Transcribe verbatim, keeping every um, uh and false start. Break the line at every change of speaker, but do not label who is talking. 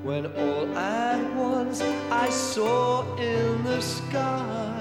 when all at once I saw in the sky